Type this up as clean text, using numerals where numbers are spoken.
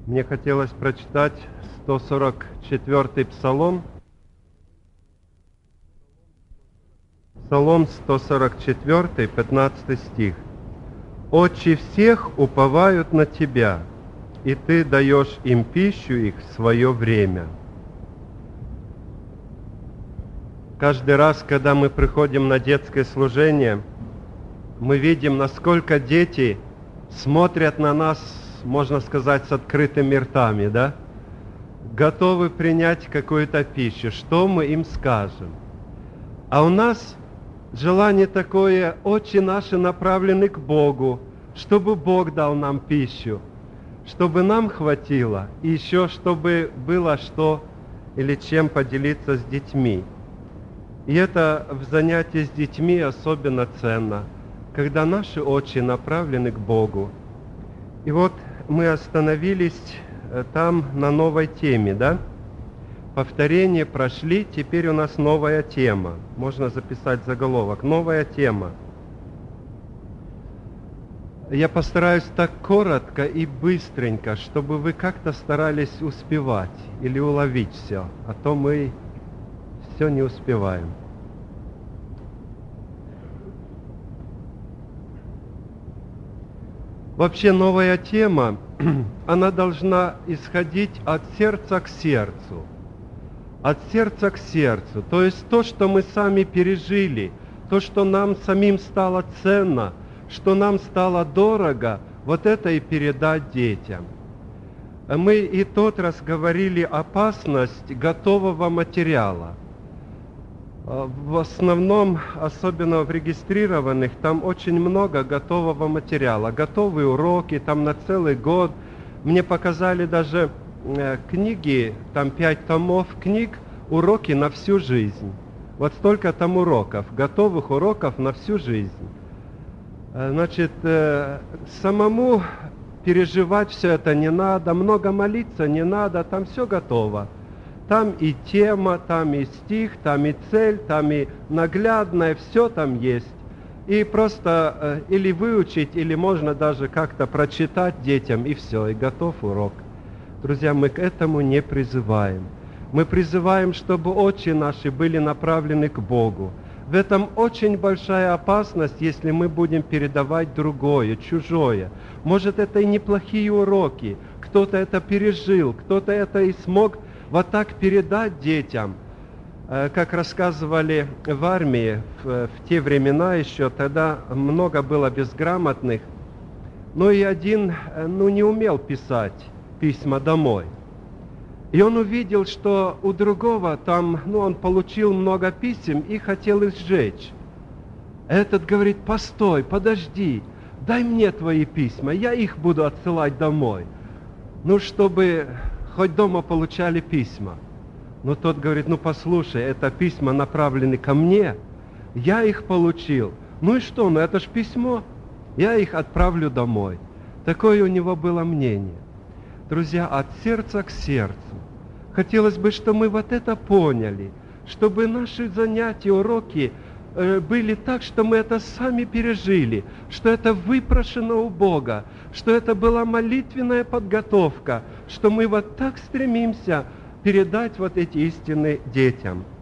Мне хотелось прочитать 144-й Псалом. Псалом 144, 15 стих. «Очи всех уповают на Тебя, и Ты даешь им пищу их в свое время». Каждый раз, когда мы приходим на детское служение, мы видим, насколько дети смотрят на нас, можно сказать, с открытыми ртами, да? Готовы принять какую-то пищу. Что мы им скажем? А у нас желание такое, очи наши направлены к Богу, чтобы Бог дал нам пищу, чтобы нам хватило, и еще чтобы было что или чем поделиться с детьми. И это в занятии с детьми особенно ценно, когда наши очи направлены к Богу. И вот мы остановились там на новой теме, да? Повторение прошли, теперь у нас новая тема. Можно записать заголовок. Новая тема. Я постараюсь так коротко и быстренько, чтобы вы как-то старались успевать или уловить все, а то мы все не успеваем. Вообще новая тема, она должна исходить от сердца к сердцу. От сердца к сердцу. То есть то, что мы сами пережили, то, что нам самим стало ценно, что нам стало дорого, вот это и передать детям. Мы и тот раз говорили опасность готового материала. В основном, особенно в регистрированных, там очень много готового материала, готовые уроки, там на целый год. Мне показали даже книги, там 5 томов книг, уроки на всю жизнь. Вот столько там уроков, готовых уроков на всю жизнь. Значит, самому переживать все это не надо, много молиться не надо, там все готово. Там и тема, там и стих, там и цель, там и наглядное, все там есть. И просто или выучить, или можно даже как-то прочитать детям, и все, и готов урок. Друзья, мы к этому не призываем. Мы призываем, чтобы очи наши были направлены к Богу. В этом очень большая опасность, если мы будем передавать другое, чужое. Может, это и неплохие уроки, кто-то это пережил, кто-то это и смог вот так передать детям. Как рассказывали в армии в те времена еще, тогда много было безграмотных, но и один не умел писать письма домой. И он увидел, что у другого там, он получил много писем и хотел их сжечь. Этот говорит: постой, подожди, дай мне твои письма, я их буду отсылать домой. Чтобы хоть дома получали письма. Но тот говорит: послушай, это письма направлены ко мне, я их получил. И что, это ж письмо, я их отправлю домой. Такое у него было мнение. Друзья, от сердца к сердцу. Хотелось бы, чтобы мы вот это поняли, чтобы наши занятия, уроки были так, что мы это сами пережили, что это выпрошено у Бога, что это была молитвенная подготовка, что мы вот так стремимся передать вот эти истины детям.